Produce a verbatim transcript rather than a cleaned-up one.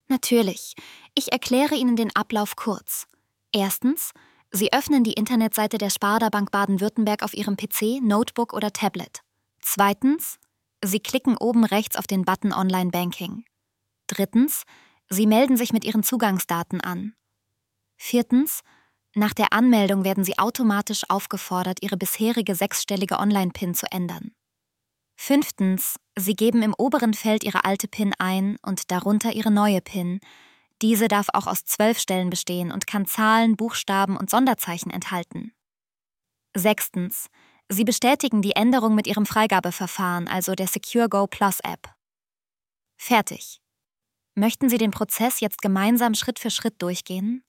Natürlich. Ich erkläre Ihnen den Ablauf kurz. Erstens, Sie öffnen die Internetseite der Sparda Bank Baden-Württemberg auf Ihrem P C, Notebook oder Tablet. Zweitens, Sie klicken oben rechts auf den Button Online Banking. Drittens, Sie melden sich mit Ihren Zugangsdaten an. Viertens, nach der Anmeldung werden Sie automatisch aufgefordert, Ihre bisherige sechsstellige Online-PIN zu ändern. Fünftens, Sie geben im oberen Feld Ihre alte PIN ein und darunter Ihre neue PIN. Diese darf auch aus zwölf Stellen bestehen und kann Zahlen, Buchstaben und Sonderzeichen enthalten. Sechstens, Sie bestätigen die Änderung mit Ihrem Freigabeverfahren, also der SecureGo Plus App. Fertig. Möchten Sie den Prozess jetzt gemeinsam Schritt für Schritt durchgehen?